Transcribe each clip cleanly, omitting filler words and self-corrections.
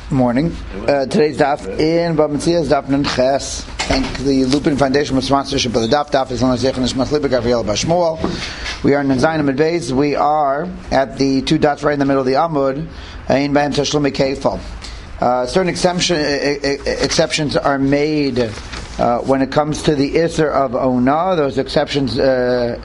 Morning. Today's daf in Bava Metzia is daf Nun Ches. Thank the Lupin Foundation for sponsorship of the daf. Daf is on the Zech and Nishmas Liba Gabriel Bashmuel. We are in Zayin Amud Beis. We are at the two dots right in the middle of the Amud in Bahem Tashlumi Keifel. Certain exceptions are made when it comes to the Isser of Ona. Those exemptions are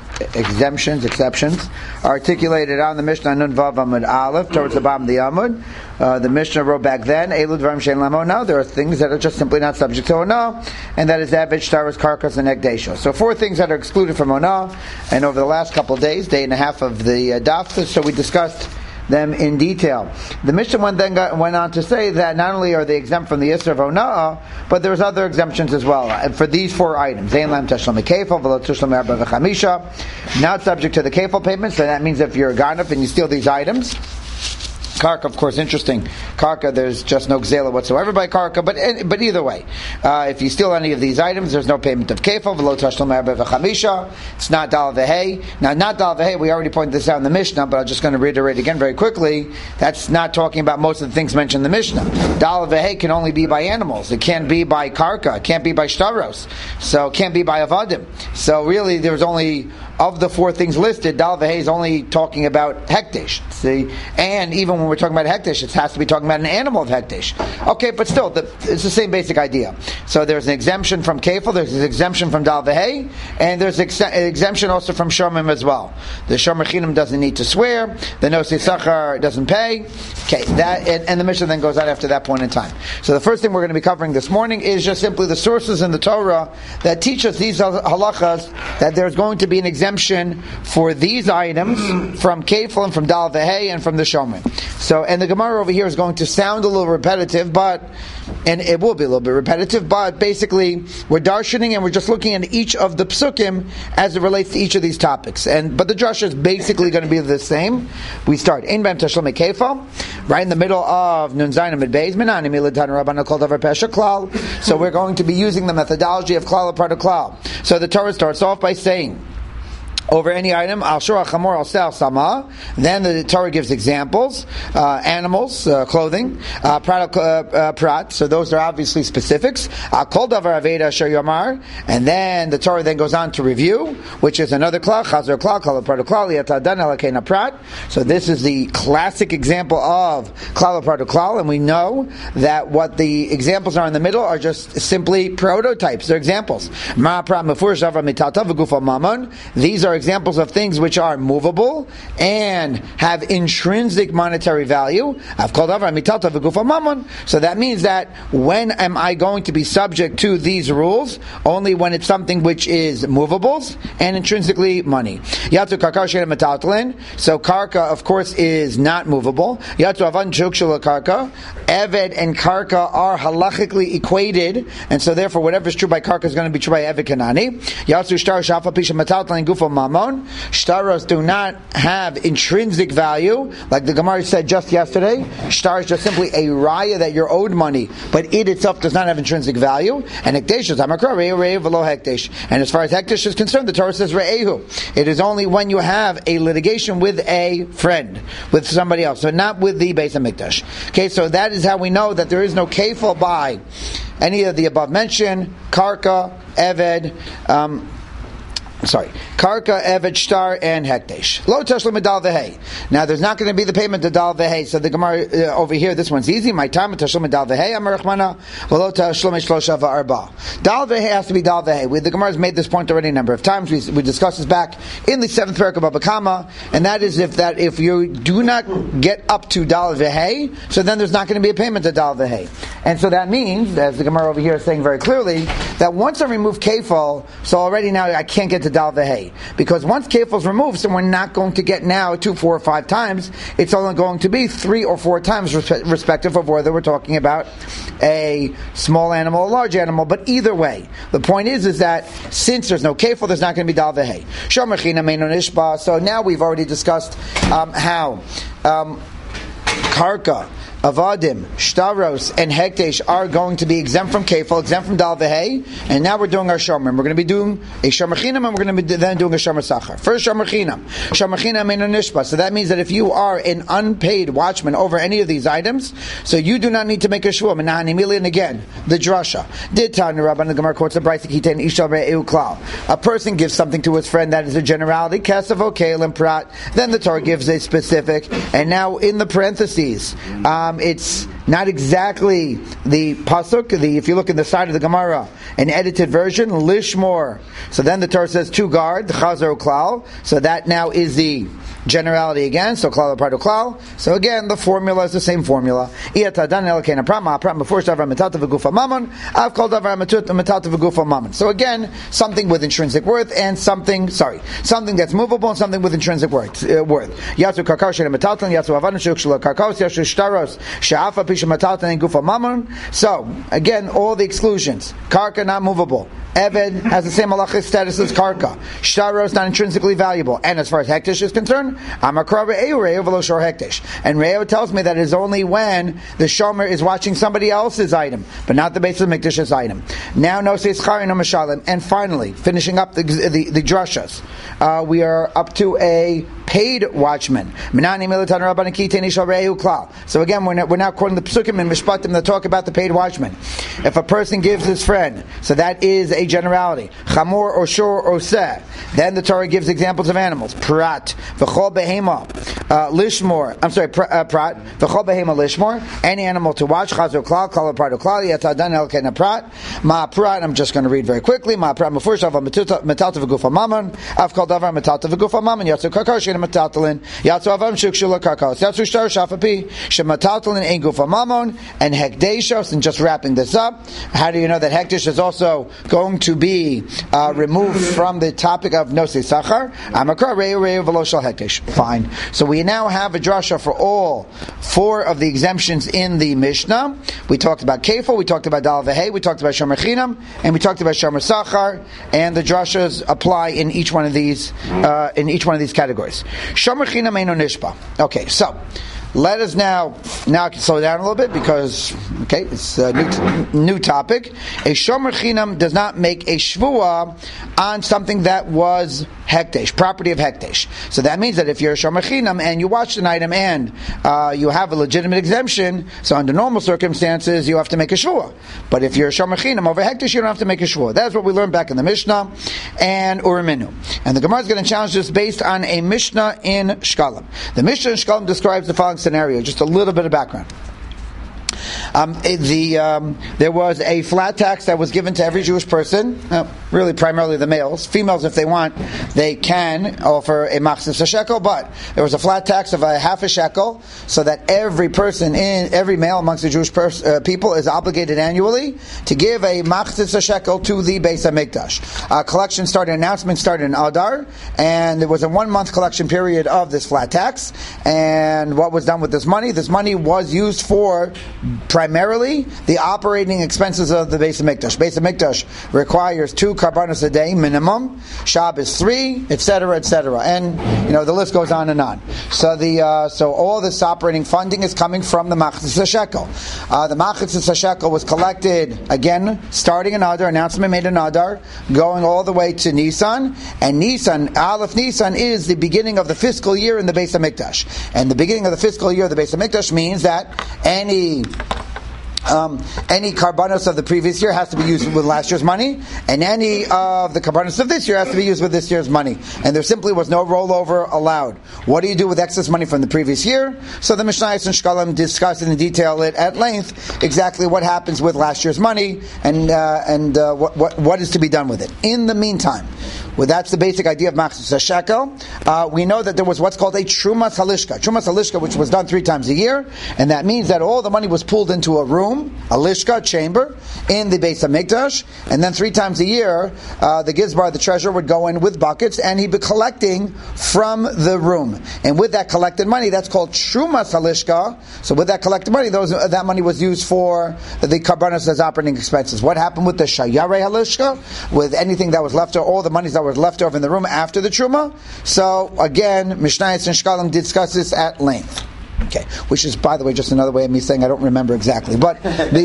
articulated on the Mishnah Nun Vav Amud Aleph towards the bottom of the Amud. The Mishnah wrote back then, Elu Dvarim Shein Lam Ona. There are things that are just simply not subject to Ona, and that is Aved, Shtaros, Karkas, and Ekdesha. So 4 things that are excluded from Ona, and over the last couple of days, day and a half of the daf, so we discussed them in detail. The Mishnah went on to say that not only are they exempt from the Isser of Ona'ah, but there's other exemptions as well. For these 4 items, Zein Lam Tashlum Keifel, V'lo Tashlum Arba V'chamisha, not subject to the Keifel payment, so that means if you're a Ganef and you steal these items, Karka, of course, interesting. Karka, there's just no gzela whatsoever by Karka, but either way, if you steal any of these items, there's no payment of kefil. V'lo tashlum arba v'chamisha. It's not dal v'hei. Now, not dal v'hei. We already pointed this out in the Mishnah, but I'm just going to reiterate again very quickly. That's not talking about most of the things mentioned in the Mishnah. Dal v'hei can only be by animals. It can't be by Karka. It can't be by shtaros. So it can't be by avadim. So really, there's only of the 4 things listed, dal v'hei is only talking about hekdesh. See, and even when we're talking about hekdesh, it has to be talking about an animal of hekdesh. Okay, but still, it's the same basic idea. So there's an exemption from kefil, there's an exemption from dal v'hei, and there's an exemption also from shomim as well. The shomer chinam doesn't need to swear, the nosei sachar doesn't pay. Okay, that and the Mishnah then goes out after that point in time. So the first thing we're going to be covering this morning is just simply the sources in the Torah that teach us these halachas, that there's going to be an exemption for these items from kefil and from dal v'hei and from the shomim. So, and the Gemara over here is going to sound a little repetitive, and it will be a little bit repetitive, but basically we're darshaning and we're just looking at each of the psukim as it relates to each of these topics. But the drasha is basically going to be the same. We start in Bahem Tashlumi Keifel, right in the middle of Nun Zayin Amud Beis, Minani Milatan Rabbana Kol Davar Pesha Klal. So we're going to be using the methodology of Klal Apart Klal. So the Torah starts off by saying, over any item, al shor chamor al sel sama. Then the Torah gives examples, animals, clothing, prat. So those are obviously specifics. Kol davar aveda asher yomar. And then the Torah then goes on to review, which is another klal, chazor klal, klal prat klal, yatadan alakena prat. So this is the classic example of klal prat klal, and we know that what the examples are in the middle are just simply prototypes. They're examples. Ma prat mefurish davar mitatav v'gufal mamon. These are examples of things which are movable and have intrinsic monetary value. So that means that when am I going to be subject to these rules? Only when it's something which is movables and intrinsically money. So karka, of course, is not movable. Eved and karka are halachically equated, and so therefore whatever is true by karka is going to be true by Eved Kanani. Shtaros do not have intrinsic value, like the Gemara said just yesterday. Shtar is just simply a raya that you're owed money, but it itself does not have intrinsic value. And hekdesh is amakra re'ehu v'lo hekdesh. And as far as hekdesh is concerned, the Torah says re'ehu. It is only when you have a litigation with a friend, with somebody else, so not with the Beis Hamikdash. Okay, so that is how we know that there is no kefil by any of the above mentioned, karka, eved, Karka, Eved, Shtar, and Hekdesh. Lo Tashlum Dal V'hei. Now, there's not going to be the payment to Dal V'hei. So the Gemara over here, this one's easy. My time Tashlum Dal V'hei. Amar Rachmana. Lo Tashlum Shlosha V'arba. Dal V'hei has to be Dal V'hei. The Gemara has made this point already a number of times. We discussed this back in the 7th parak of Baba Kama, and that is if you do not get up to Dal V'hei, so then there's not going to be a payment to Dal V'hei. And so that means, as the Gemara over here is saying very clearly, that once I remove kefil, so already now I can't get to Dal V'hei. Because once kefil is removed, so we're not going to get now 2, 4, or 5 times. It's only going to be 3 or 4 times respective of whether we're talking about a small animal or large animal. But either way, the point is that since there's no kefil, there's not going to be Dal V'hei. Shomer chinam eino nishba. So now we've already discussed how karka Avadim, Shtaros, and Hekdesh are going to be exempt from Kefil, exempt from Dal V'Hei, and now we're doing our Shomer. We're going to be doing a Shomer Chinam, and we're going to be then doing a Shomer Sachar. First Shomer Chinam. Shomer Chinam in a Nishpa. So that means that if you are an unpaid watchman over any of these items, so you do not need to make a Shvuah. Menahani Milian again, the Drasha. Did Tanya Rabban the Gemara quotes the Brayse Kiten Ishal Re'eu Klal. A person gives something to his friend that is a generality, Kesavo, Kael, and Prat. Then the Torah gives a specific, and now in the parentheses, it's not exactly the pasuk. If you look in the side of the Gemara, an edited version, lishmor. So then the Torah says to guard the chazar klal. So that now is the generality again. So klal pardo klal. So again, the formula is the same formula. So again, something with intrinsic worth and something that's movable and something with intrinsic worth. Yatsu karkar shel metalton, yatsu avanim shel karkos, yatsu shtaros she'afa pisha metalton and gufa mammon. So again, all the exclusions. Karka not movable. Eved has the same halachic status as karka. Shtaros not intrinsically valuable. And as far as hektish is concerned, amakra re'eu re'eu v'lo shor hektish. And re'eu tells me that it is only when the shomer is watching somebody else's item, but not the base of the mikdash's item. Now no says charin no mashalim. And finally, finishing up the drashas, we are up to a paid watchman. So again, we're now quoting the psukim and mishpatim that talk about the paid watchman. If a person gives his friend, so that is a generality, chamor or shor or seh, then the Torah gives examples of animals. Prat, v'chol behema, lishmor. I'm sorry, prat, v'chol behema lishmor. Any animal to watch. Chazor klal, klal pardo klal, yatadan el ken prat. Ma prat. I'm just going to read very quickly. Ma prat mefurish av metalta v'gufa mammon. Av kol davar metalta v'gufa mammon. Yatsu karkar she'en metaltalin. Yatsu avam shukshula karkos. Yatsu shtar shafapi she'metaltalin ein gufa mammon and hekdeshos. And just wrapping this up, how do you know that hekdesh is also going to be removed from the topic of nosei sachar? Amakra re'eu re'eu v'lo shel hekdesh. Fine. So we now have a drasha for all four of the exemptions in the Mishnah. We talked about kefil, we talked about dal v'hei, we talked about shomer chinam, and we talked about shomer sachar. And the drashas apply in each one of these categories. Shomer chinam eino nishpa. Okay, so let us now I can slow down a little bit because it's a new topic. A shomer chinam does not make a shvuah on something that was hekdesh, property of hekdesh. So that means that if you're a shomer chinam and you watched an item and you have a legitimate exemption, so under normal circumstances you have to make a shvuah. But if you're a shomer chinam over hekdesh, you don't have to make a shvuah. That's what we learned back in the Mishnah and Uriminu. And the Gemara is going to challenge this based on a Mishnah in Shkalim. The Mishnah in Shkalim describes the following scenario. Just a little bit of background. There was a flat tax that was given to every Jewish person, really primarily the males. Females, if they want, they can offer a machzis shekel, but there was a flat tax of a half a shekel, so that every male amongst the Jewish people is obligated annually to give a machzis shekel to the Beis HaMikdash. Announcement started in Adar, and there was a 1 month collection period of this flat tax. And what was done with this money? This money was used for primarily the operating expenses of the Beis HaMikdash. Beis HaMikdash requires 2 karbanos a day minimum. Shabbos 3, etc., etc., and the list goes on and on. So so all this operating funding is coming from the machzis shekel. The machzis shekel was collected again starting in Adar. Announcement made in Adar, going all the way to Nisan. And Aleph Nisan is the beginning of the fiscal year in the Beis HaMikdash. And the beginning of the fiscal year of the Beis HaMikdash means that any karbanos of the previous year has to be used with last year's money, and any of the karbanos of this year has to be used with this year's money. And there simply was no rollover allowed. What do you do with excess money from the previous year? So the Mishnayos and Shkalim discuss in detail at length exactly what happens with last year's money and what is to be done with it. In the meantime, that's the basic idea of machzis shekel. We know that there was what's called a trumas halishka, which was done 3 times a year, and that means that all the money was pulled into a room, a lishka, chamber, in the Beis HaMikdash, and then 3 times a year, the gizbar, the treasurer, would go in with buckets, and he'd be collecting from the room. And with that collected money, that's called trumas halishka. So with that collected money, that money was used for the karbanos as operating expenses. What happened with the shayarei halishka? With anything that was left over, all the monies that were left over in the room after the truma? So again, Mishnayos and Shkalim discuss this at length. Okay, which is, by the way, just another way of me saying I don't remember exactly. But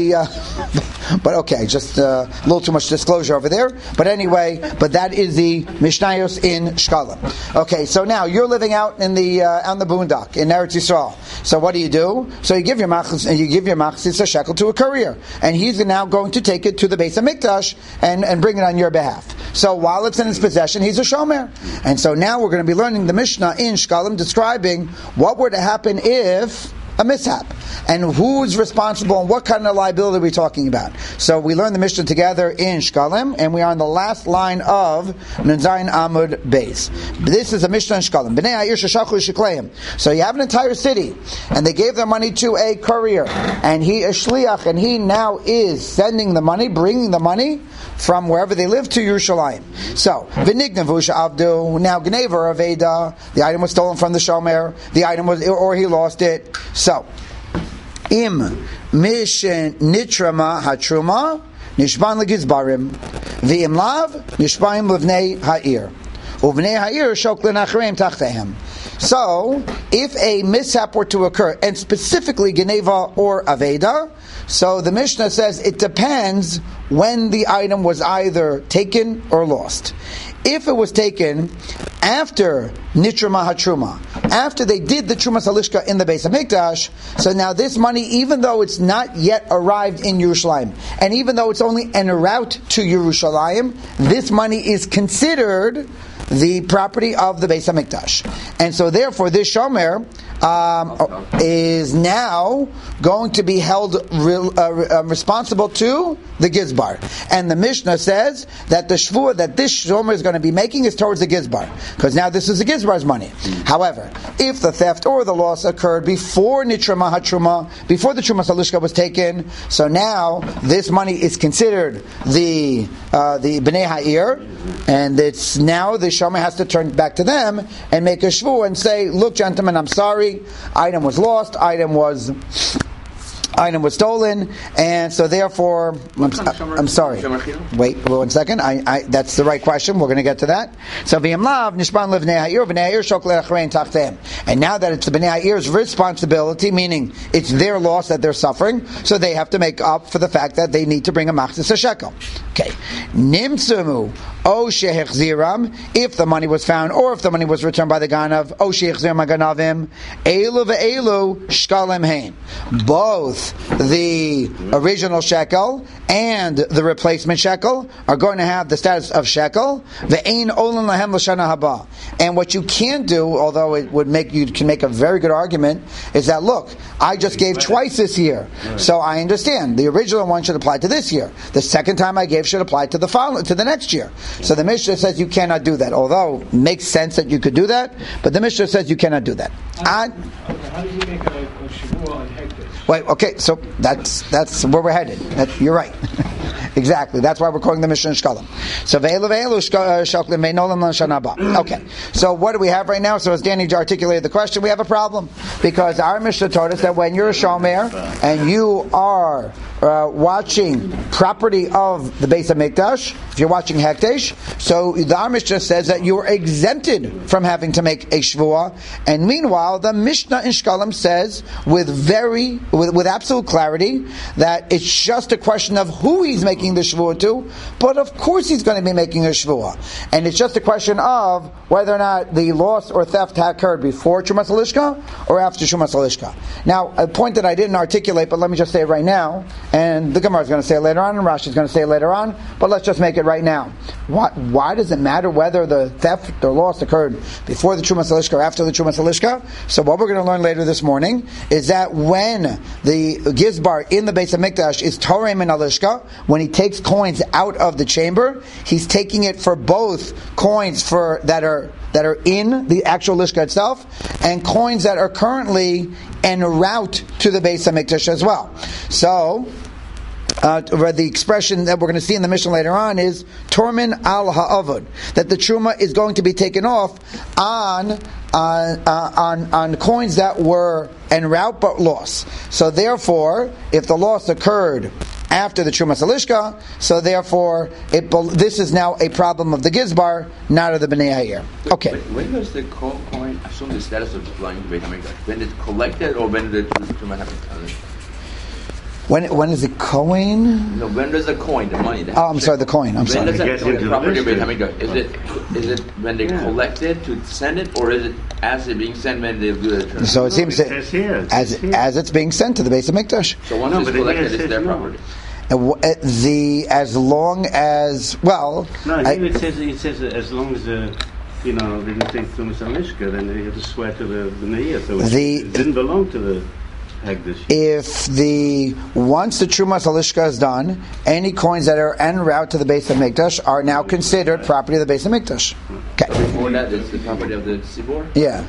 but okay, just a little too much disclosure over there. But anyway, but that is the Mishnayos in Shkalim. Okay, so now you're living out in the on the boondock in Eretz Yisrael. So what do? So you give your machzis a shekel to a courier, and he's now going to take it to the Beis HaMikdash and bring it on your behalf. So while it's in his possession, he's a shomer. And so now we're going to be learning the Mishnah in Shkalim describing what were to happen if a mishap, and who's responsible and what kind of liability are we talking about. So we learn the Mishnah together in Shkalim, and we are on the last line of Nun Zayin Amud Beis. This is a Mishnah in Shkalim. Bnei Ha'ir sheshachu shekleim. So you have an entire city, and they gave their money to a courier, and he is shliach, and he now is sending the money, bringing the money from wherever they live to Yerushalayim. So, v'nignavu she'avdu, now gneva or aveda, the item was stolen from the shomer, the item was, or he lost it. So, im mishen nitrama hatruma, nishban legizbarim, v'im lav, nishbaim levnei ha'ir. Uvnei ha'ir shoklin achreim tachtehem. So, if a mishap were to occur, and specifically Geneva or Aveda, so the Mishnah says it depends when the item was either taken or lost. If it was taken after Nitra Mahatruma, after they did the Trumas Halishka in the Beis HaMikdash, so now this money, even though it's not yet arrived in Yerushalayim, and even though it's only en route to Yerushalayim, this money is considered the property of the Beis HaMikdash. And so therefore this shomer is now going to be held responsible to the Gizbar. And the Mishnah says that the shvuah that this shomer is going to be making is towards the Gizbar, because now this is the Gizbar's money. However, if the theft or the loss occurred before Nitra Mahatruma, before the Trumas Halishka was taken, so now this money is considered the Bnei Ha'ir, and it's now the shomer has to turn back to them and make a shvuah and say, look, gentlemen, I'm sorry, item was lost, item was stolen, and so therefore, I'm sorry. Wait 1 second. That's the right question. We're going to get to that. So v'yam lav nishban levnei ha'ir v'nei ha'ir shokle achrein tachteim. And now that it's the bnei ha'ir's responsibility, meaning it's their loss that they're suffering, so they have to make up for the fact that they need to bring a machzis a shekel. Okay. Nimtzumu o shehechziram, if the money was found or if the money was returned by the ganav, o shehechziram haganavim, elu ve'elu shkalim hein. Both the original shekel and the replacement shekel are going to have the status of shekel. Ve'ein olan lahem l'shana haba. And what you can't do, although it would make you can make a very good argument, is that look, I just gave twice this year, so I understand the original one should apply to this year. The second time I gave should apply to the next year. So the Mishnah says you cannot do that. Although it makes sense that you could do that, but the Mishnah says you cannot do that. How do you make a shavua on hekdesh? Wait, okay, so that's where we're headed. You're right. Exactly. That's why we're calling the Mishnah Shkalim. So okay. So what do we have right now? So as Danny articulated the question, we have a problem, because our Mishnah taught us that when you're a shomer and you are watching property of the Beis HaMikdash, if you're watching Hekdesh, so the our Mishnah says that you are exempted from having to make a shvuah, and meanwhile the Mishnah in Shkalim says with absolute clarity that it's just a question of who he's making the shvuah to, but of course he's going to be making a shvuah, and it's just a question of whether or not the loss or theft occurred before Trumas Halishka or after Trumas Halishka. Now, a point that I didn't articulate, but let me just say it right now, and the Gemara is going to say it later on, and Rashi is going to say it later on, but let's just make it right now. Why does it matter whether the theft or loss occurred before the Trumas Halishka or after the Trumas Halishka? So what we're going to learn later this morning is that when the Gizbar in the Beis HaMikdash is Torem and Halishka, when he takes coins out of the chamber, he's taking it for both coins that are in the actual Lishka itself, and coins that are currently en route to the Beis HaMikdash as well. So, the expression that we're going to see in the Mishnah later on is Tormin al ha'avod, that the truma is going to be taken off on coins that were en route but lost. So therefore, if the loss occurred after the Trumas Alishka, so therefore this is now a problem of the Gizbar, not of the Bnei Ha'ir. Okay. When does the coin assume the status of belonging to Beit HaMikdash? When it's collected or when the Trumas happens? When is the coin? No, when does the coin, the money? I'm sorry, the coin. I'm sorry. When does that property of Beit HaMikdash? Is it when they collect it to send it, or is it as it being sent when they do the transfer? So it seems that as it's being sent to the Beis HaMikdash. So once it's collected, it's their property. As long as it says as long as they didn't take Trumas Alishka, then they have to swear to the Bnei. So it didn't belong to the Hekdesh. If once the Trumas Alishka is done, any coins that are en route to the Beis HaMikdash are now considered property of the Beis HaMikdash. Okay. Before that, it's the property of the Tzibor? Yeah.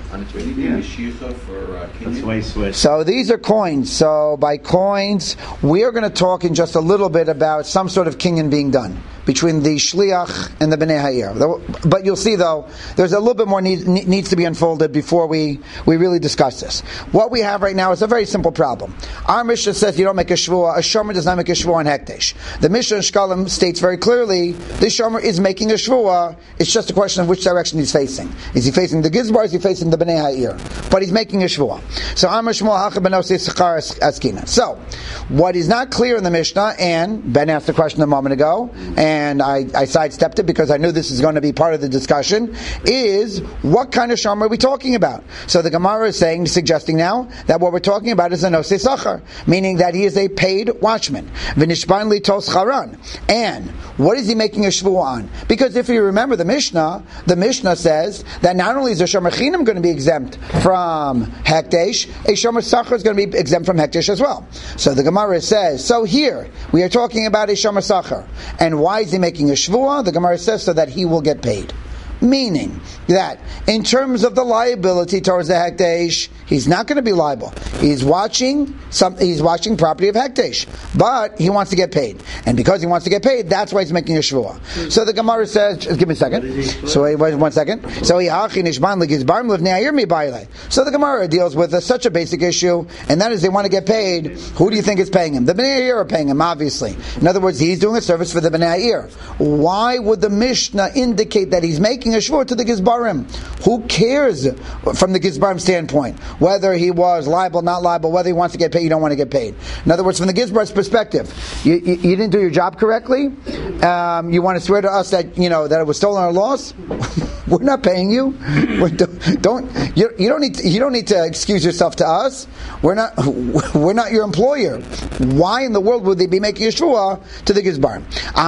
That's why he swears. So these are coins. So by coins, we are going to talk in just a little bit about some sort of kinyan being done between the Shliach and the Bnei Ha'ir. But you'll see, though, there's a little bit more needs to be unfolded before we really discuss this. What we have right now is a very simple problem. Our Mishnah says you don't make a shvuah. A shomer does not make a shvuah on hekdesh. The Mishnah in Shkalim states very clearly this shomer is making a shvuah. It's just a question of which direction he's facing. Is he facing the Gizbar? Is he facing the Bnei Ha'ir? But he's making a shvuah. So Amar Shmuel Hacha Beno Sechar Askina. So what is not clear in the Mishnah, and Ben asked the question a moment ago, and I sidestepped it because I knew this is going to be part of the discussion, is what kind of shomer are we talking about? So the Gemara is suggesting now that what we're talking about is a nosei sachar, meaning that he is a paid watchman. V'nishban litos charan. And what is he making a shvuah on? Because if you remember the Mishnah says that not only is a shomer chinam going to be exempt from hekdesh, a shomer sachar is going to be exempt from hekdesh as well. So the Gemara says, so here we are talking about a shomer sachar, and why is he making a shvuah? The Gemara says so that he will get paid. Meaning that in terms of the liability towards the hekdesh, he's not going to be liable. He's watching property of hekdesh, but he wants to get paid, and because he wants to get paid, that's why he's making a shvuah. So the Gemara says, just give me a second. So wait 1 second. So the Gemara deals with such a basic issue, and that is they want to get paid. Who do you think is paying him? The Bnei Ha'ir are paying him, obviously. In other words, he's doing a service for the Bnei Ha'ir. Why would the Mishnah indicate that he's making a shvuah to the Gizbarim? Who cares from the Gizbarim standpoint whether he was liable, not liable, whether he wants to get paid, you don't want to get paid? In other words, from the Gizbarim's perspective, you didn't do your job correctly. You want to swear to us that that it was stolen or lost? We're not paying you. You don't need to excuse yourself to us. We're not your employer. Why in the world would they be making a shvuah to the Gizbarim?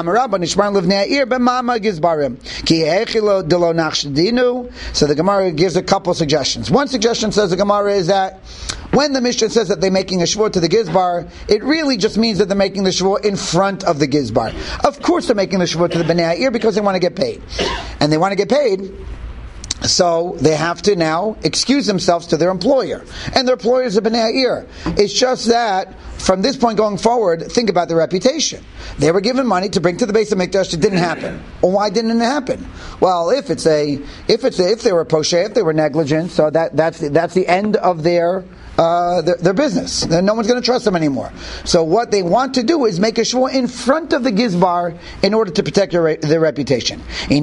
So the Gemara gives a couple suggestions. One suggestion, says the Gemara, is that when the Mishnah says that they're making a shvuah to the Gizbar, it really just means that they're making the shvuah in front of the Gizbar. Of course they're making the shvuah to the Bnei Ha'ir because they want to get paid. And they want to get paid, so they have to now excuse themselves to their employer. And their employer is a Bnei Ha'ir. It's just that from this point going forward, think about their reputation. They were given money to bring to the Beis HaMikdash. It didn't happen. Well, why didn't it happen? Well, if they were poshe, if they were negligent, so that's the end of their business. Then no one's going to trust them anymore. So what they want to do is make a shvuah in front of the Gizbar in order to protect their reputation. Or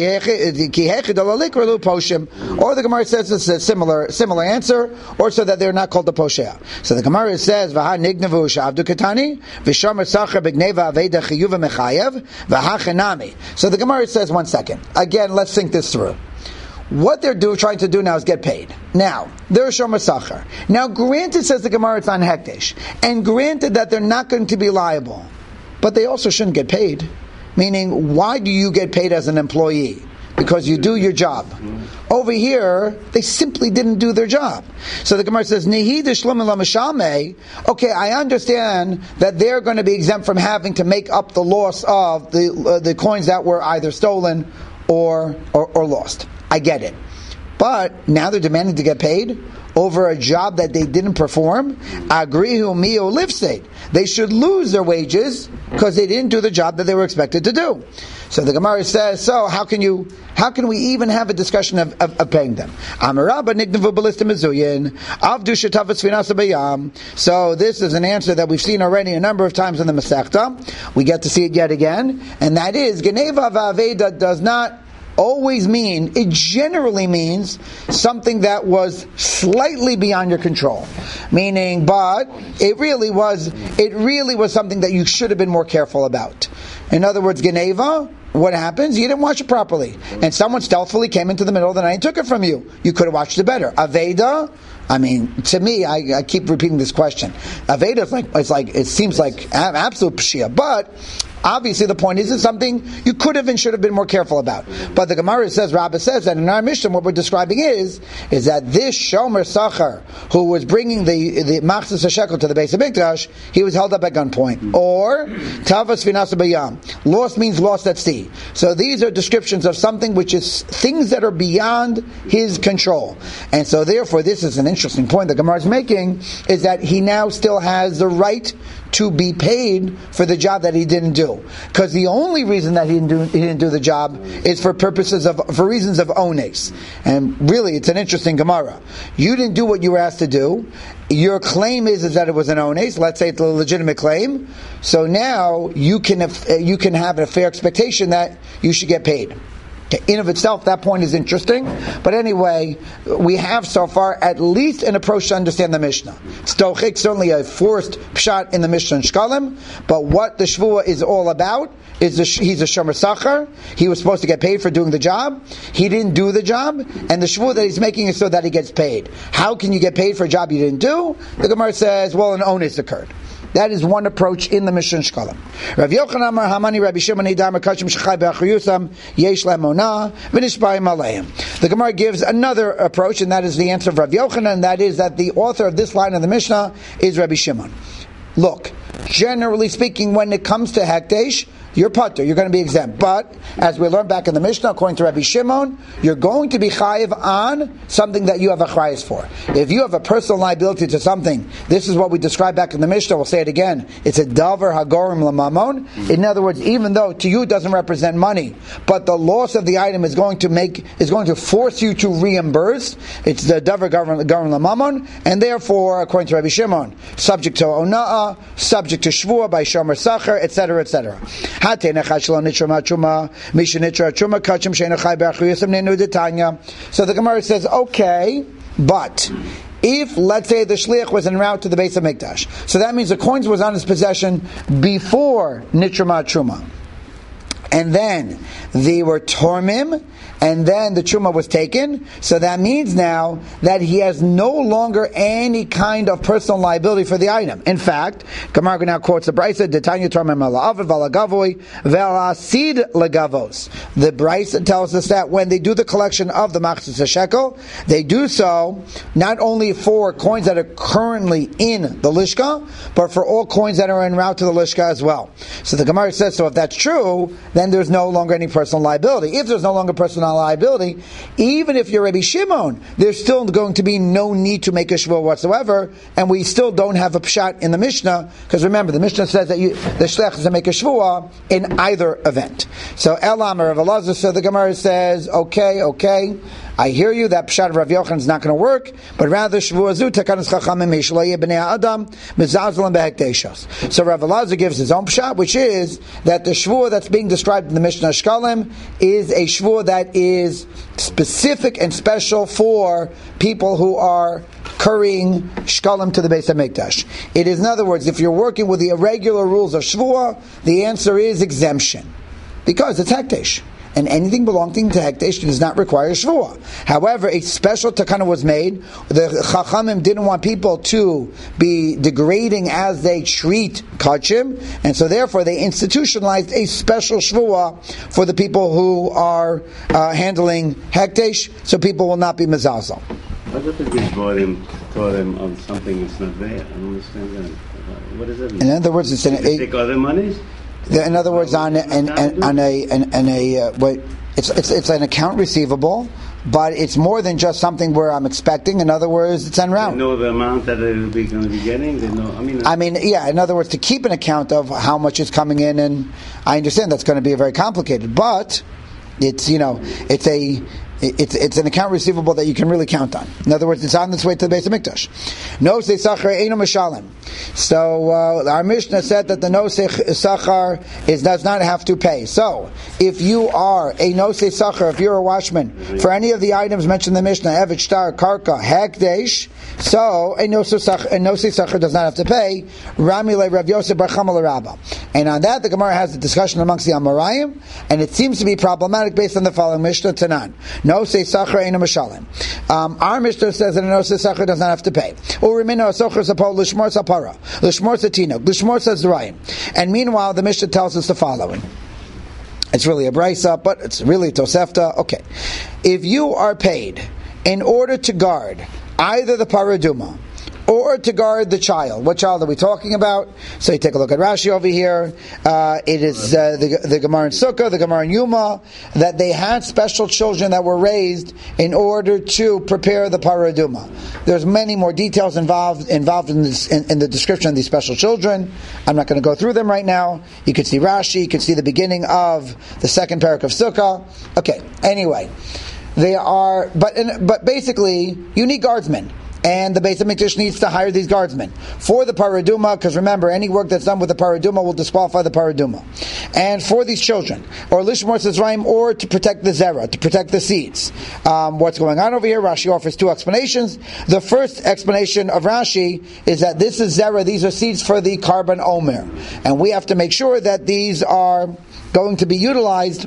the Gemara says it's a similar answer, or so that they're not called the poshea. So the Gemara says, "V'ha nignavu shavdu katani v'shomer sacher b'gneva aveda chiyuv mechayev v'ha chenami." So the Gemara says, 1 second. Again, let's think this through. What they're trying to do now is get paid. Now, they're a shomer sachar. Now, granted, says the Gemara, it's on hekdesh, and granted that they're not going to be liable, but they also shouldn't get paid. Meaning, why do you get paid as an employee? Because you do your job. Over here, they simply didn't do their job. So the Gemara says, okay, I understand that they're going to be exempt from having to make up the loss of the coins that were either stolen or lost. I get it. But now they're demanding to get paid over a job that they didn't perform. Agrihu mio live state. They should lose their wages because they didn't do the job that they were expected to do. So the Gemara says, so how can we even have a discussion of paying them? So this is an answer that we've seen already a number of times in the Masechta. We get to see it yet again, and that is Geneva v'Aveda does not always mean, it generally means something that was slightly beyond your control. Meaning, but it really was something that you should have been more careful about. In other words, Geneva, what happens? You didn't watch it properly. And someone stealthily came into the middle of the night and took it from you. You could have watched it better. Aveda, I mean, to me, I keep repeating this question. Aveda it seems like absolute pshia, but obviously the point is it's something you could have and should have been more careful about. But the Gemara says, Rabbah says that in our Mishnah, what we're describing is that this Shomer Sachar, who was bringing the Machzis HaShekel to the base of Mikdash, he was held up at gunpoint. Or, Tavas Finasa Bayam. Lost means lost at sea. So these are descriptions of something which is things that are beyond his control. And so therefore, this is an interesting point the Gemara is making, is that he now still has the right to be paid for the job that he didn't do, because the only reason that he didn't do the job is for reasons of ones. And really, it's an interesting Gemara. You didn't do what you were asked to do. Your claim is that it was an ones. Let's say it's a legitimate claim. So now you can have a fair expectation that you should get paid. In of itself, that point is interesting. But anyway, we have so far at least an approach to understand the Mishnah. Stochik, certainly a forced pshat in the Mishnah and Shkalim, but what the Shvuah is all about is he's a Shomer Sachar. He was supposed to get paid for doing the job. He didn't do the job, and the Shvuah that he's making is so that he gets paid. How can you get paid for a job you didn't do? The Gemara says, well, an onus occurred. That is one approach in the Mishnah Shkalim. Rav Yochanan Amar Hamani Rabbi Shimon Hidar Makashim Shechai Be'achriyusam Yesh Lehem Onah V'nishbayim Aleim. The Gemara gives another approach, and that is the answer of Rav Yochanan, and that is that the author of this line of the Mishnah is Rabbi Shimon. Look, generally speaking, when it comes to Hekdesh, you're putter, you're going to be exempt. But, as we learned back in the Mishnah, according to Rabbi Shimon, you're going to be chayiv on something that you have a chayis for. If you have a personal liability to something, this is what we described back in the Mishnah, we'll say it again, it's a davar hagorim lamamon. In other words, even though to you it doesn't represent money, but the loss of the item is going to force you to reimburse, it's the davar garim lamamon, and therefore, according to Rabbi Shimon, subject to ona'ah, subject to shvuah by shomer sachar, etc., etc. So the Gemara says, okay, but if, let's say, the shliach was en route to the base of Mikdash, so that means the coins was on his possession before Nitra Truma, and then they were tormim, and then the truma was taken, so that means now that he has no longer any kind of personal liability for the item. In fact, Gemara now quotes the Brisa, Detanya tormim ala'avid v'alagavoy v'alasid legavos. The Brisa tells us that when they do the collection of the Machzis HaShekel, they do so not only for coins that are currently in the Lishka, but for all coins that are en route to the Lishka as well. So the Gemara says, so if that's true, then there's no longer any personal liability. If there's no longer personal liability, even if you're Rabbi Shimon, there's still going to be no need to make a shvuah whatsoever, and we still don't have a pshat in the Mishnah, because remember, the Mishnah says that the shliach is to make a shvuah in either event. So Elam or Rav Elazar, so the Gemara says, okay, I hear you, that pshat of Rav Yochanan is not going to work, but rather shvuah zu takanas chachamim mishlo b'nei adam mezazalim behekdeshos. So Rav Elazar gives his own pshat, which is that the shvuah that's being described in the Mishnah Shkalim is a shvuah that is specific and special for people who are carrying shkalim to the base of Mikdash. It is, in other words, if you're working with the irregular rules of shvuah, the answer is exemption, because it's hekdesh. And anything belonging to Hekdesh does not require Shvuah. However, a special takana was made. The Chachamim didn't want people to be degrading as they treat Kachim, and so therefore they institutionalized a special Shvuah for the people who are handling Hekdesh, so people will not be mezazal. What if the Gizborim taught them on something that's not there? I don't understand that. What does that mean? In other words, it's take other monies? In other words, it's an account receivable but it's more than just something where I'm expecting. In other words, it's en route. They know the amount that they're going to be getting. They know. Yeah. In other words, to keep an account of how much is coming in, and I understand that's going to be very complicated, but it's it's an account receivable that you can really count on. In other words, it's on its way to the Beis Hamikdash. Nosei Sachar Eino Mishalem. So our Mishnah said that the Nosei Sachar does not have to pay. So if you are a Nosei Sachar, if you're a watchman, for any of the items mentioned in the Mishnah, Evet, Shtar, Karka, Hekdesh, so a Nosei Sachar does not have to pay. Ramile Rav Yosef Bar Chama Rabba. And on that, the Gemara has a discussion amongst the Amoraim, and it seems to be problematic based on the following Mishnah Tanan. Nosei Sachar Eino Mishalem. Our Mishnah says that a Nosei Sachar does not have to pay. Urimino Asocher Sapor Lishmor Sapara, Lishmor Satinok, Lishmor Sazrayim. And meanwhile, the Mishnah tells us the following. It's really a brisa, but it's really Tosefta. Okay. If you are paid in order to guard either the paraduma or to guard the child. What child are we talking about? So you take a look at Rashi over here. It is the Gemara in Sukkah, the Gemara in Yuma, that they had special children that were raised in order to prepare the paraduma. There's many more details involved in this in the description of these special children. I'm not going to go through them right now. You could see Rashi, you could see the beginning of the second parak of Sukkah. Okay, anyway. They are, but basically, you need guardsmen. And the Beis Hamikdash needs to hire these guardsmen for the paraduma, because remember, any work that's done with the paraduma will disqualify the paraduma. And for these children, or Lishmor Sazraim, or to protect the zera, to protect the seeds. What's going on over here? Rashi offers two explanations. The first explanation of Rashi is that this is zera, these are seeds for the carbon omer. And we have to make sure that these are going to be utilized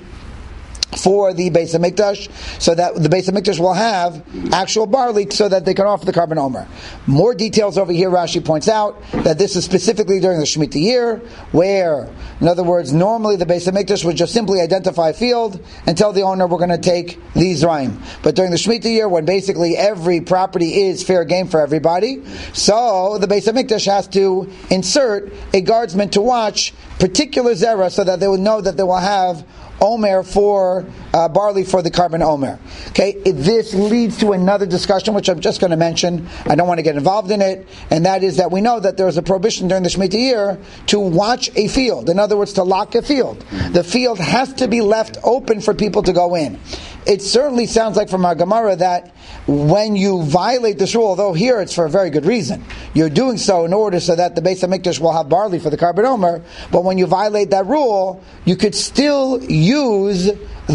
for the Beis Hamikdash, so that the Beis Hamikdash will have actual barley so that they can offer the carbon omer. More details over here. Rashi points out that this is specifically during the Shemitah year, where, in other words, normally the Beis Hamikdash would just simply identify a field and tell the owner we're going to take these Zraim. But during the Shemitah year, when basically every property is fair game for everybody, so the Beis Hamikdash has to insert a guardsman to watch particular zera so that they will know that they will have Omer for barley for the carbon Omer. Okay, this leads to another discussion which I'm just going to mention. I don't want to get involved in it, and that is that we know that there is a prohibition during the Shemitah year to watch a field. In other words, to lock a field. The field has to be left open for people to go in. It certainly sounds like from our Gemara that when you violate this rule, although here it's for a very good reason, you're doing so in order so that the Beis Hamikdash will have barley for the carbon omer, but when you violate that rule, you could still use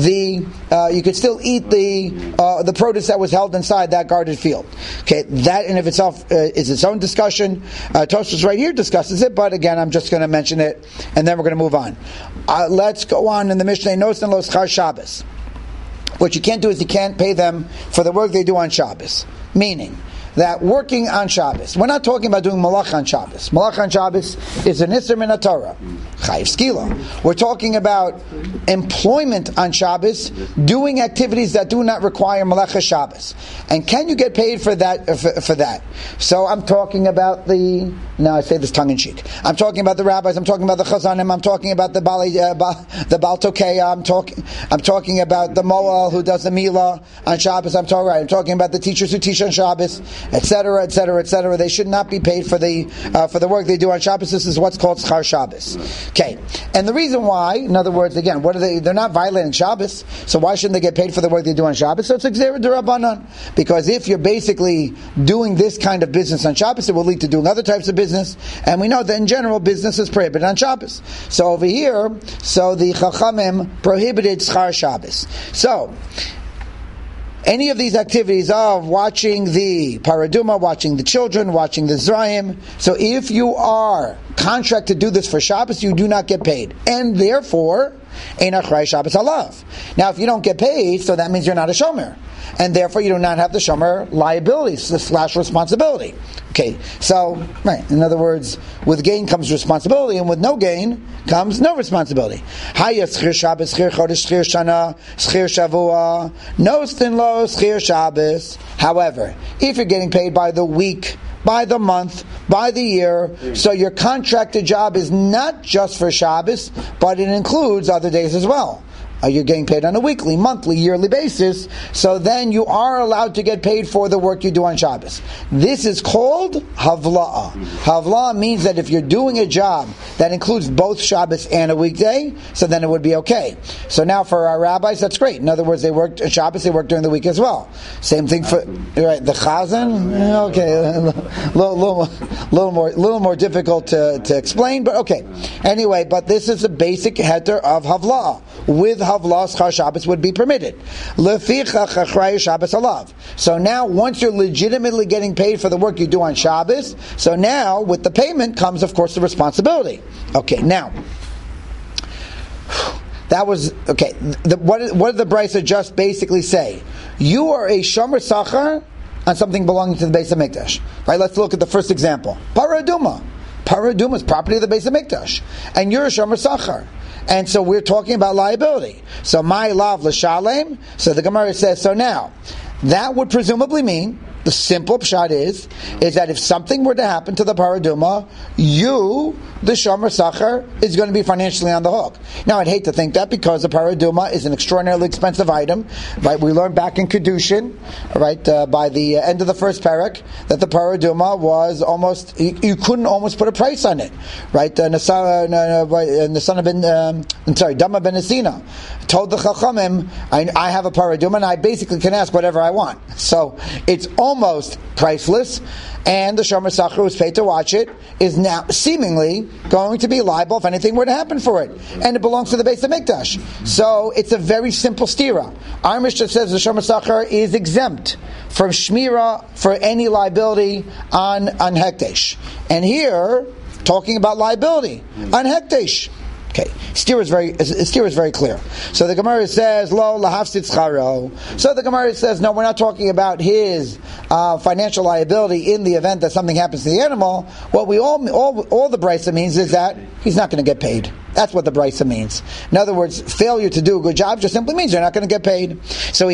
you could still eat the produce that was held inside that guarded field. Okay, that in of itself is its own discussion. Tosfos right here discusses it, but again, I'm just going to mention it, and then we're going to move on. Let's go on in the Mishnah. Nos and lo schar Shabbos. What you can't do is you can't pay them for the work they do on Shabbos. Meaning that working on Shabbos, we're not talking about doing malach on Shabbos. Malach on Shabbos is an Isser min HaTorah, chayiv skila. We're talking about employment on Shabbos, doing activities that do not require malacha Shabbos. And can you get paid for that? For that? So I'm talking about I say this tongue in cheek. I'm talking about the rabbis. I'm talking about the chazanim. I'm talking about the Baal Tokeya. I'm talking about the Moel who does the Milah on Shabbos. I'm talking about the teachers who teach on Shabbos, etc., etc., etc. They should not be paid for the work they do on Shabbos. This is what's called schar Shabbos. Okay, and the reason why, in other words, again, what are they? They're not violating Shabbos, so why shouldn't they get paid for the work they do on Shabbos? So it's Gzeira D'Rabbanan, because if you're basically doing this kind of business on Shabbos, it will lead to doing other types of business, and we know that in general business is prohibited on Shabbos. So over here, the Chachamim prohibited schar Shabbos. So any of these activities of watching the paraduma, watching the children, watching the Zraim, so if you are contracted to do this for Shabbos, you do not get paid. And therefore, ein achrei Shabbos alav. Now, if you don't get paid, so that means you're not a shomer. And therefore, you do not have the shomer liabilities / responsibility. Okay, so, right, in other words, with gain comes responsibility, and with no gain comes no responsibility. Haya schir Shabbos, schir chodesh, schir shana, schir shavua, no stin lo, schir Shabbos. However, if you're getting paid by the week, by the month, by the year, so your contracted job is not just for Shabbos, but it includes other days as well. you're getting paid on a weekly, monthly, yearly basis, so then you are allowed to get paid for the work you do on Shabbos. This is called havla'a. Havla'a means that if you're doing a job that includes both Shabbos and a weekday, so then it would be okay. So now for our rabbis, that's great. In other words, they work Shabbos, they work during the week as well. Same thing for the chazan. Okay, a little more difficult to explain, but okay. Anyway, but this is a basic heter of havla'a. With havla'a, schar Shabbos would be permitted. Lefichach achrayus Shabbos alav. So now, once you're legitimately getting paid for the work you do on Shabbos, so now with the payment comes, of course, the responsibility. Okay, now that was okay. What did the Brisa just basically say? You are a shomer sachar on something belonging to the Beis HaMikdash. Right? Let's look at the first example. Parah aduma. Parah aduma is property of the Beis HaMikdash, and you're a shomer sachar. And so we're talking about liability. So my lav l'shalem. So the Gemara says, so now, that would presumably mean, the simple pshat is that if something were to happen to the paraduma, you, the shomer sachar, is going to be financially on the hook. Now, I'd hate to think that because the paraduma is an extraordinarily expensive item, right? We learned back in Kedushin, right, by the end of the first parak, that the paraduma was almost, you couldn't almost put a price on it, right? The son of Dama ben Esina told the Chachamim, I have a paraduma and I basically can ask whatever I want. So it's almost priceless, and the shomer sachar who's paid to watch it is now seemingly going to be liable if anything were to happen for it, and it belongs to the Beis HaMikdash. So it's a very simple stira. Our Mishnah says the shomer sachar is exempt from shmira for any liability on hekdesh, and here talking about liability on hekdesh. Okay, steer is very clear. So the Gemara says, "Lo lahafsid scharo." So the Gemara says, "No, we're not talking about his financial liability in the event that something happens to the animal. What we all the brisa means is that he's not going to get paid. That's what the brisa means. In other words, failure to do a good job just simply means you're not going to get paid. So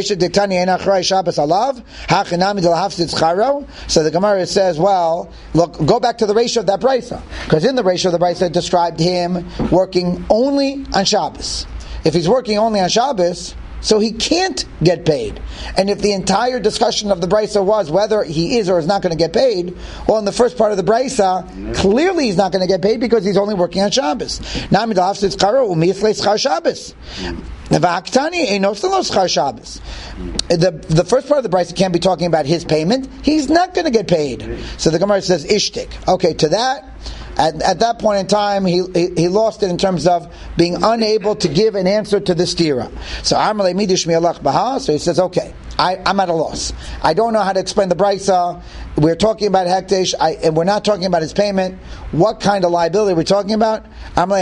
So the Gemara says, well, look, go back to the ratio of that brisa, because in the ratio the brisa described him working only on Shabbos. If he's working only on Shabbos, so he can't get paid. And if the entire discussion of the brisa was whether he is or is not going to get paid, well, in the first part of the brisa, clearly he's not going to get paid because he's only working on Shabbos. The first part of the brisa can't be talking about his payment. He's not going to get paid. So the Gemara says ishtik. Okay, to that, at that point in time, he lost it in terms of being unable to give an answer to the stira. So he says, okay, I'm at a loss. I don't know how to explain the brisa. We're talking about hekdesh, and we're not talking about his payment. What kind of liability are we talking about? So the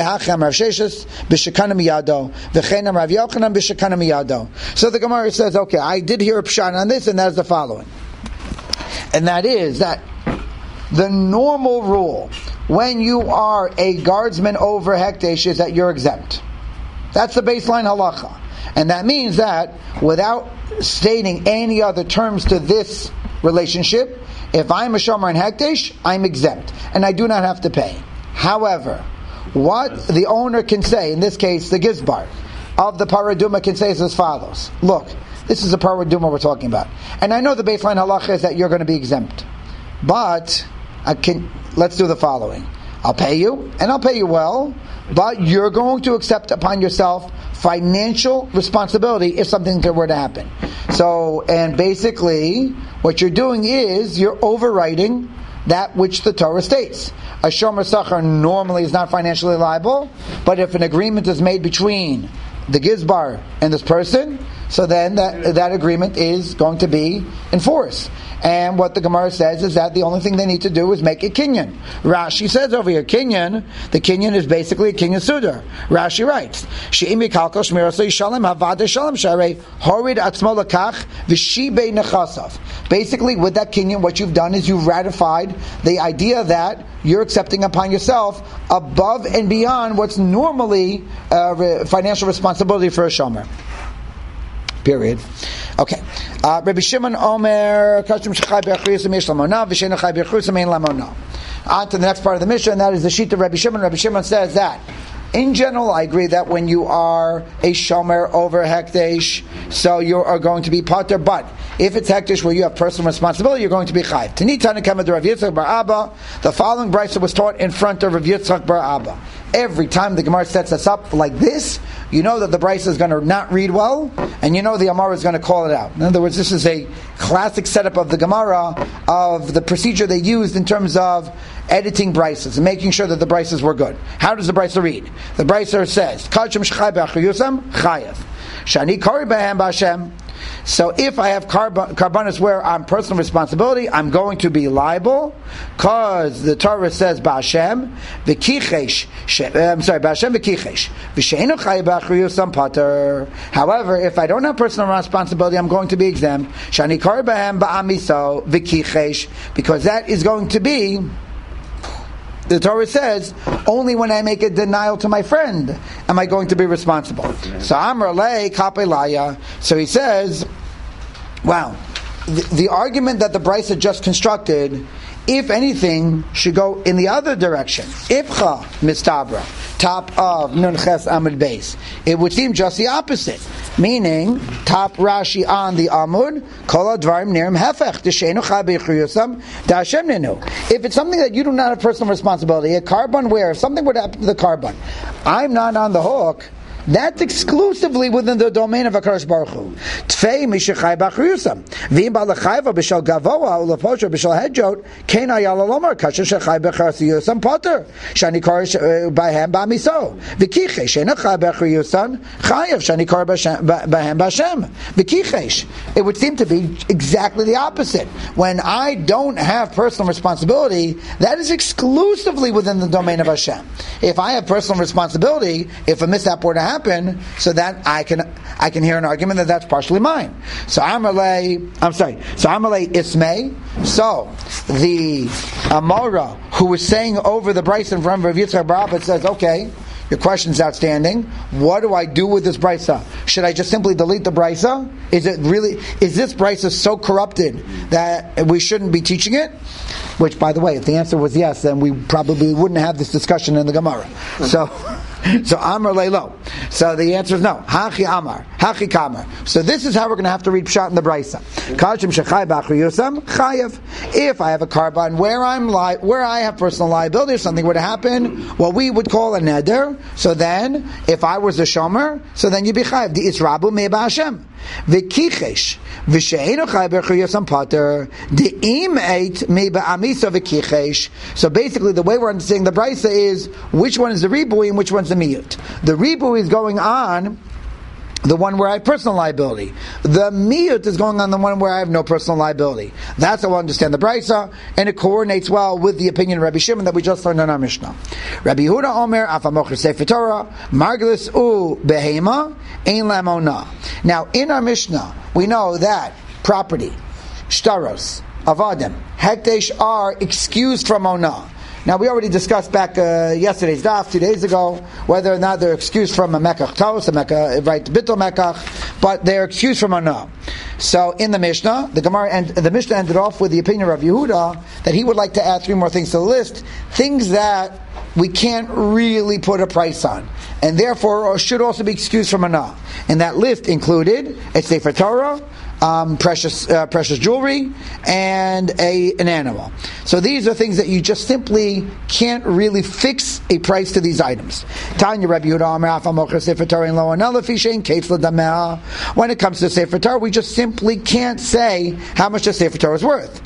Gemara says, okay, I did hear a pshat on this, and that is the following. And that is that the normal rule when you are a guardsman over hekdesh is that you're exempt. That's the baseline halacha. And that means that without stating any other terms to this relationship, if I'm a shomer in hekdesh, I'm exempt. And I do not have to pay. However, what the owner can say, in this case the gizbar of the paraduma, can say is as follows. Look, this is a paraduma we're talking about. And I know the baseline halacha is that you're going to be exempt. But let's do the following. I'll pay you, and I'll pay you well, but you're going to accept upon yourself financial responsibility if something were to happen. So, and basically, what you're doing is you're overriding that which the Torah states. A shomer sachar normally is not financially liable, but if an agreement is made between the gizbar and this person, so then that agreement is going to be enforced. And what the Gemara says is that the only thing they need to do is make a kinyan. Rashi says over here, kinyan, the kinyan is basically a kinyan sudar. Rashi writes, She'imi kalkal shmirasei shalem havada shalem sharei horid atzmo lakach v'shibei nechasav. Basically, with that kinyan, what you've done is you've ratified the idea that you're accepting upon yourself above and beyond what's normally financial responsibility for a shomer. Period. Okay. Rabbi Shimon Omer, on to the next part of the Mishnah, and that is the sheet of Rabbi Shimon. Rabbi Shimon says that In general, I agree that when you are a shomer over hekdesh, so you are going to be pater. But if it's hekdesh where you have personal responsibility, you're going to be chayiv. Tanitana kama Rav Yitzchak bar Abba. The following brisa was taught in front of Rav Yitzchak bar Abba. Every time the Gemara sets us up like this, you know that the brisa is going to not read well, and you know the Amar is going to call it out. In other words, this is a classic setup of the Gemara of the procedure they used in terms of editing brises and making sure that the brises were good. How does the brisa read? The brisa says, Shani kari b'hem b'Hashem. So if I have karbanos where I'm personal responsibility, I'm going to be liable, because the Torah says b'Hashem v'kichesh. B'Hashem v'kichesh. V'sheinu chay b'achriyusam pater. However, if I don't have personal responsibility, I'm going to be exempt. Shani kari b'hem b'amiso v'kichesh, because that is going to be, the Torah says, only when I make a denial to my friend am I going to be responsible. So Amar lei kapelaya. So he says, wow, the argument that the brisa just constructed, if anything, should go in the other direction. Ifcha mistabra, top of Nun Ches Amud Beis. It would seem just the opposite. Meaning, top Rashi on the Amud, Kol Advarim Nirim Hefech, D'Sheinu Chai B'Chiyusam, D'Hashem Nenu. If it's something that you do not have personal responsibility, a carbon where, if something would happen to the carbon, I'm not on the hook, that's exclusively within the domain of HaKadosh Baruch Hu. Tfei mishachai b'achriyusam. V'im b'alachayva b'shal gavoa u'leposha b'shal hedjot kein hayal alomar kasher shachai b'achriyusam potter. Shani kar b'hem b'amiso. V'kichesh enachai b'achriyusam chayav shani kar b'hem b'Hashem. V'kichesh. It would seem to be exactly the opposite. When I don't have personal responsibility, that is exclusively within the domain of Hashem. If I have personal responsibility, if a mishap were to happen, so that I can hear an argument that that's partially mine. So Amalei Ismay. So the Amora who was saying over the brisa in front of Rav Yitzchak bar Abba says, okay, your question's outstanding. What do I do with this brisa? Should I just simply delete the brisa? Is this brisa so corrupted that we shouldn't be teaching it? Which, by the way, if the answer was yes, then we probably wouldn't have this discussion in the Gemara. So Amar Leilo. So the answer is no. Hachi Amar. Hachi Kamar. So this is how we're going to have to read Pshat in the Brisa. Kachim Shechai B'Achriyusam Chayev. If I have a carbon where I have personal liability, if something were to happen, what we would call a neder, so then, if I was a shomer, so then you'd be Chayev. The Israbu Me B'Hashem. V'kichesh. V'she'enu Chai B'Achriyusam Pater. De'im Eit Me B'Amisa V'kichesh. So basically the way we're understanding the Brisa is, which one is the ribui and which one's the miyut. The ribui is going on the one where I have personal liability. The miyut is going on the one where I have no personal liability. That's how I understand the brisa, and it coordinates well with the opinion of Rabbi Shimon that we just learned in our Mishnah. Rabbi Yehuda Omer, Afamocher Sefer Torah, Margelis U Behema, Ein Lamona. Now, in our Mishnah, we know that property, shtaros, avadim, hekdesh are excused from ona. Now, we already discussed back yesterday's daf, 2 days ago, whether or not they're excused from a mekach tos, a mekach, right, bittul mekach, but they're excused from ana. So, in the Mishnah, the Mishnah ended off with the opinion of Yehuda that he would like to add 3 more things to the list, things that we can't really put a price on, and therefore should also be excused from ana. And that list included a Sefer Torah, precious jewelry, and an animal. So these are things that you just simply can't really fix a price to these items. Tanya Rabbi Yehuda Amar Afamocher Sefer Torah in Lo Anel Fishein Kates L'Dameh. When it comes to Sefer Torah, we just simply can't say how much the Sefer Torah is worth.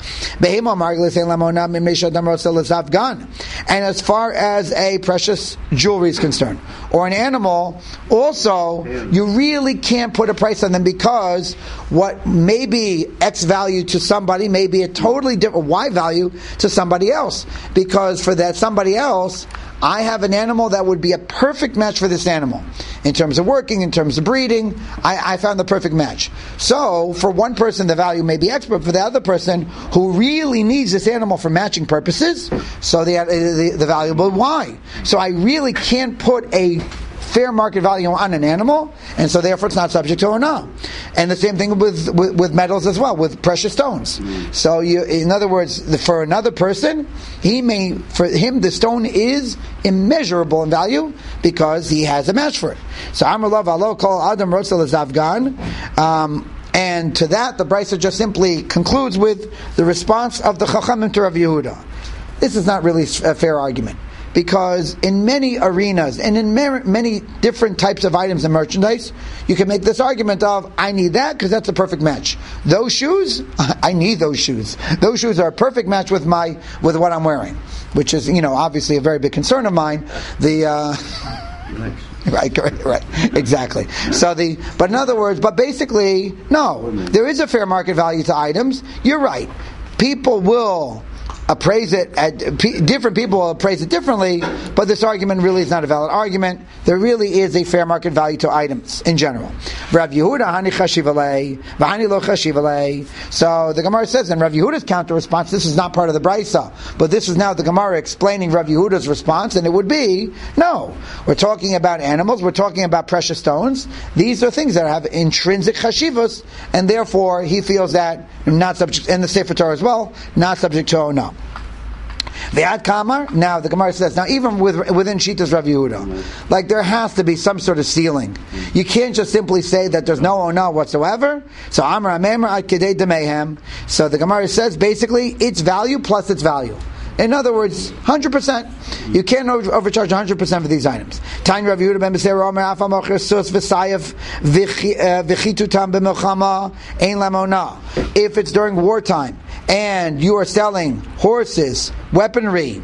And as far as a precious jewelry is concerned, or an animal, also you really can't put a price on them, because what may be X value to somebody may be a totally different Y value to somebody else. Because for that somebody else, I have an animal that would be a perfect match for this animal. In terms of working, in terms of breeding, I found the perfect match. So, for one person the value may be X, but for the other person who really needs this animal for matching purposes, so the value will be Y. So I really can't put a fair market value on an animal, and so therefore it's not subject to ona. And the same thing with metals as well, with precious stones. So in other words, for another person, for him the stone is immeasurable in value, because he has a match for it. So Amar Lav Alo Kol Adam Rotzel Zavgan. And to that, the Brisa just simply concludes with the response of the Chachamim to Rav Yehuda. This is not really a fair argument, because in many arenas and in many different types of items and merchandise, you can make this argument of, I need that because that's a perfect match. Those shoes, I need those shoes. Those shoes are a perfect match with what I'm wearing, which is, obviously a very big concern of mine. Right, exactly. But in other words, basically, no, there is a fair market value to items. You're right. People will appraise it, different people will appraise it differently, but this argument really is not a valid argument. There really is a fair market value to items in general. Rav Yehuda, hani chashiv alei, v'hani lo chashiv alei. So the Gemara says in Rav Yehuda's counter response, this is not part of the Brisa, but this is now the Gemara explaining Rav Yehuda's response, and it would be, no, we're talking about animals, we're talking about precious stones. These are things that have intrinsic chashivas, and therefore he feels that not subject, and the Sefer Torah as well, not subject to no. The Ad Kamar, now the Gemara says, now even within Shitas Rav Yehuda, like there has to be some sort of ceiling. You can't just simply say that there's no no whatsoever. So Amar Amemer Ad Kedei Demehem. So the Gemara says basically it's value plus its value. In other words, 100%. You can't overcharge 100% for these items. Tanya Rav Yehuda ben Beseir Omer Afa Mocher Sus V'Sayev V'Chitutam B'Milchama Ein Lamona. If it's during wartime and you are selling horses, weaponry,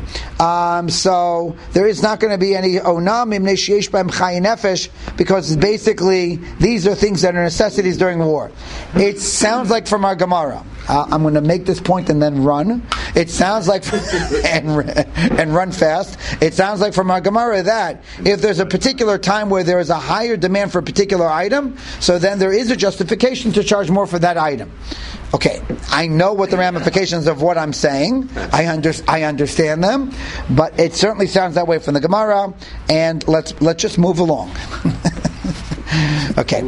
so there is not going to be any onam imnei sheyesh b'hem chayin nefesh, because basically these are things that are necessities during war. It sounds like from our Gemara. I'm going to make this point and then run. It sounds like and run fast. It sounds like from our Gemara that if there's a particular time where there is a higher demand for a particular item, so then there is a justification to charge more for that item. Okay, I know what the ramifications of what I'm saying. I understand them, but it certainly sounds that way from the Gemara. And let's just move along. Okay.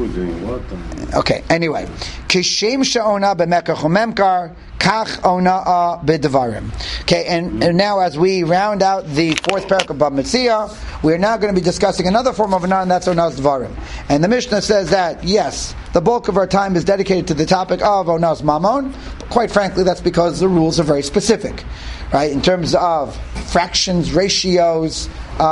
Anyway, kishem she'ona b'mekach u'memkar kach ona b'devarim. Okay, and now as we round out the fourth parak of Bava Metzia, we are now going to be discussing another form of ona, and that's onas devarim. And the Mishnah says that yes, the bulk of our time is dedicated to the topic of onas mamon. But quite frankly, that's because the rules are very specific, right? In terms of fractions, ratios,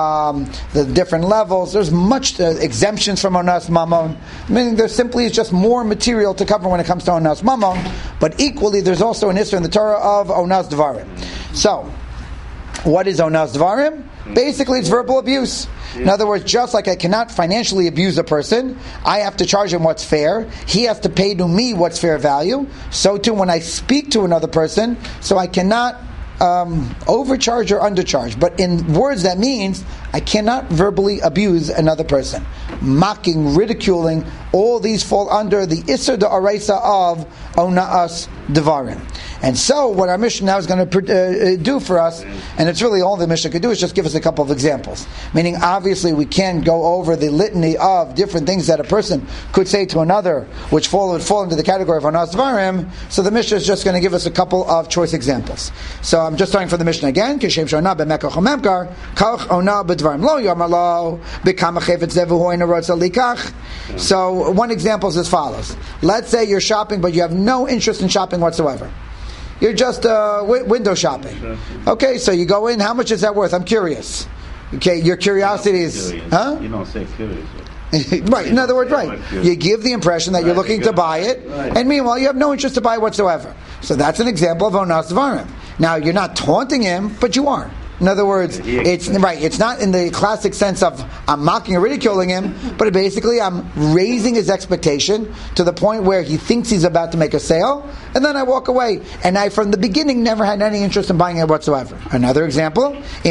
the different levels. There's much exemptions from onas mamon, meaning there simply is just more material to cover when it comes to onas mamon, but equally there's also an issue in the Torah of onas devarim. So, what is onas devarim? Basically it's verbal abuse. In other words, just like I cannot financially abuse a person, I have to charge him what's fair, he has to pay to me what's fair value, so too when I speak to another person, so I cannot overcharge or undercharge. But in words that means I cannot verbally abuse another person. Mocking, ridiculing, all these fall under the Isser D'Oraisa of Onas Devarim. And so what our Mishnah now is going to do for us, and it's really all the Mishnah could do, is just give us a couple of examples. Meaning obviously we can't go over the litany of different things that a person could say to another which would fall into the category of Onas Devarim, so the Mishnah is just going to give us a couple of choice examples. So I'm just starting from the Mishnah again. Kishem shona b'mekach u'memkar kach ona b'dvarim lo yomar lo b'kama chefetz zevu ho'ena rotza likach. So one example is as follows. Let's say you're shopping but you have no interest in shopping whatsoever. You're just window shopping. Okay, so you go in. How much is that worth? I'm curious. Okay, your curiosity is... Huh? You don't say curious. Right, in other words, right. You give the impression that you're looking to buy it, and meanwhile you have no interest to buy it whatsoever. So that's an example of onas devarim. Now, you're not taunting him, but you are. In other words, it's right. It's not in the classic sense of I'm mocking or ridiculing him, but basically I'm raising his expectation to the point where he thinks he's about to make a sale, and then I walk away. And I, from the beginning, never had any interest in buying it whatsoever. Another example: so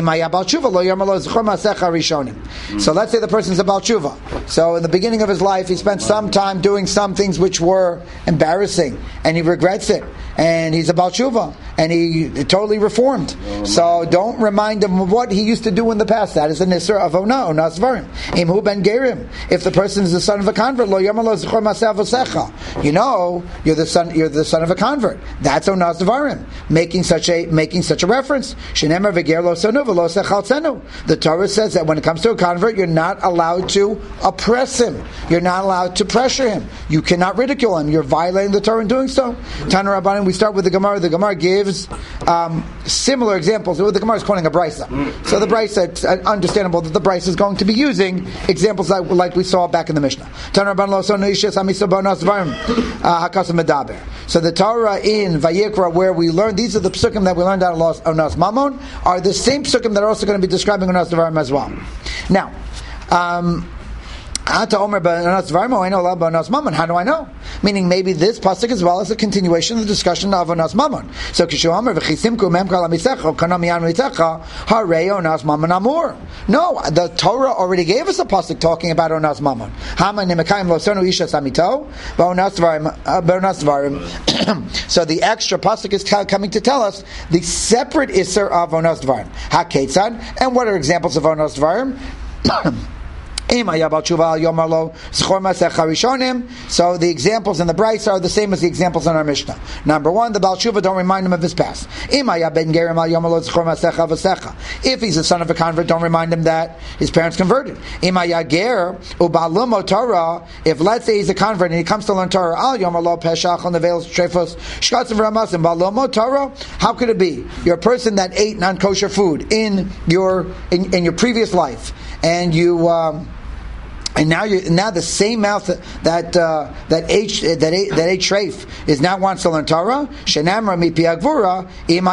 let's say the person's a Baal Tshuva. So in the beginning of his life, he spent some time doing some things which were embarrassing, and he regrets it. And he's a Baal Tshuva. and he totally reformed. So don't remind him of what he used to do in the past. That is an Isser of Onas Dvarim. Imhu ben Gerim. If the person is the son of a convert, lo yomar lo zechor ma'aseh avosecha. You're the son of a convert. That's Onas Dvarim, making such a reference. Shenemar v'ger lo sonu v'lo sechaltzenu. The Torah says that when it comes to a convert, you're not allowed to oppress him. You're not allowed to pressure him. You cannot ridicule him. You're violating the Torah in doing so. Tana Rabbanim, we start with the Gemara. The Gemara gives similar examples. The Gemara is quoting a Brisa. So the Brisa, it's understandable that the Brisa is going to be using examples like we saw back in the Mishnah. Tana Rabbanim lo sonu ishas hamisa b'onas dvarim hakasam medaber. So the Torah in Vayikra, where we learned, these are the psukim that we learned out of Onas Mamon, are the same psukim that are also going to be describing Onas Dvarim as well. Now, how do I know? Meaning maybe this pasuk as well as a continuation of the discussion of Onas Mamon. So no, the Torah already gave us a pasuk talking about Onas Mamon. So the extra pasuk is coming to tell us the separate Isser of Onas Dvarim. HaKetzad, and what are examples of Onas Dvarim? So the examples in the Brisa are the same as the examples in our Mishnah. Number one, the Baal Tshuva, don't remind him of his past. If he's a son of a convert, don't remind him that his parents converted. If let's say he's a convert and he comes to learn Torah, how could it be? You're a person that ate non-kosher food in your previous life, and you and now the same mouth that ate treif is now wants to learn Torah. Shenamra mi piagvura.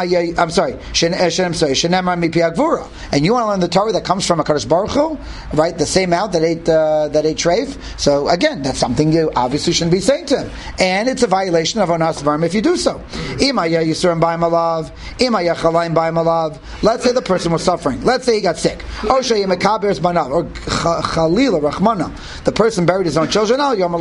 Shenamra mi piagvura. And you want to learn the Torah that comes from a Kadosh Baruch Hu, right? The same mouth that ate treif. So again, that's something you obviously shouldn't be saying to him, and it's a violation of Onas Dvarim if you do so. Imaya yisurim b'imalav. Imaya chalayim b'imalav. Let's say the person was suffering. Let's say he got sick. Or sheyemekaber banav, or chalila rachman. The person buried his own children. Now don't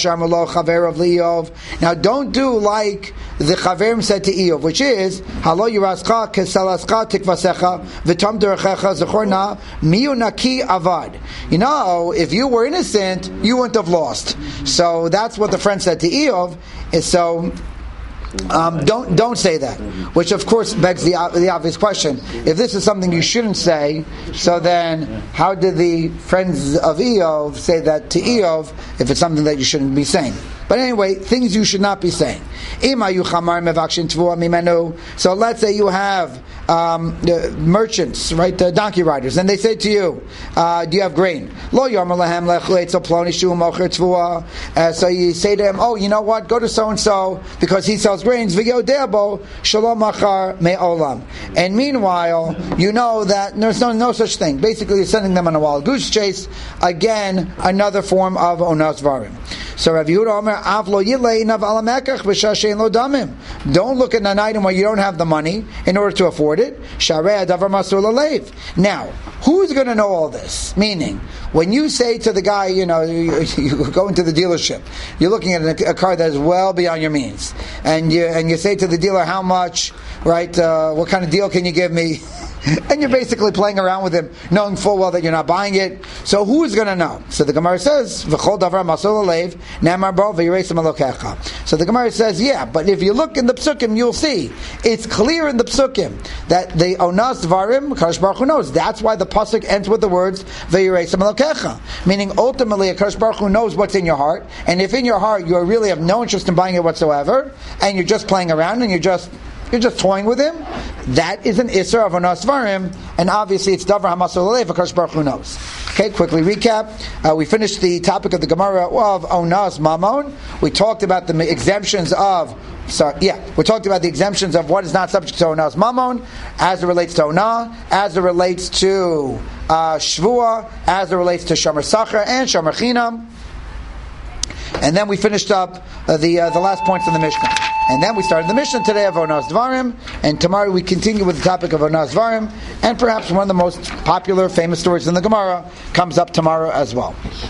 do like the Chaverim said to Eov, which is Halo Yirascha Kesalaska Tikvasecha V'Tam Derechecha Zechorna Miu Naki Avad. If you were innocent, you wouldn't have lost. So that's what the friend said to Eov. So don't say that, which of course begs the obvious question: if this is something you shouldn't say, so then how did the friends of Eov say that to Eov if it's something that you shouldn't be saying? But anyway, things you should not be saying. So let's say you have merchants, right, donkey riders, and they say to you, do you have grain? So you say to them, oh, you know what, go to so-and-so because he sells grains. And meanwhile, you know that there's no such thing. Basically, you're sending them on a wild goose chase. Again, another form of Onas Dvarim. So Rav Yehuda Omer, don't look at an item where you don't have the money in order to afford it. Now, who's going to know all this? Meaning, when you say to the guy, you go into the dealership, you're looking at a car that is well beyond your means, and you say to the dealer, how much, right? What kind of deal can you give me? And you're basically playing around with him, knowing full well that you're not buying it. So who's going to know? So the Gemara says, "V'chol davar masol alev namar bo v'yiresim alokecha." So the Gemara says, yeah, but if you look in the psukim, you'll see it's clear in the psukim that the Onas Dvarim, Kadosh Baruch Hu knows. That's why the pasuk ends with the words v'yiresim alokecha, meaning ultimately, a Kadosh Baruch Hu knows what's in your heart. And if in your heart you really have no interest in buying it whatsoever, and you're just playing around and you're just toying with him, that is an Isser of Onas Dvarim, and obviously it's Davar HaMasol Alev, Kadosh Baruch Hu knows. Okay, quickly recap. We finished the topic of the Gemara of Onas Mamon. We talked about the exemptions of what is not subject to Onas Mamon, as it relates to Onah, as it relates to Shvua, as it relates to Shomer Sachar and Shomer Chinam. And then we finished up the last points in the Mishnah. And then we started the Mishnah today of Onas Dvarim, and tomorrow we continue with the topic of Onas Dvarim, and perhaps one of the most popular, famous stories in the Gemara comes up tomorrow as well.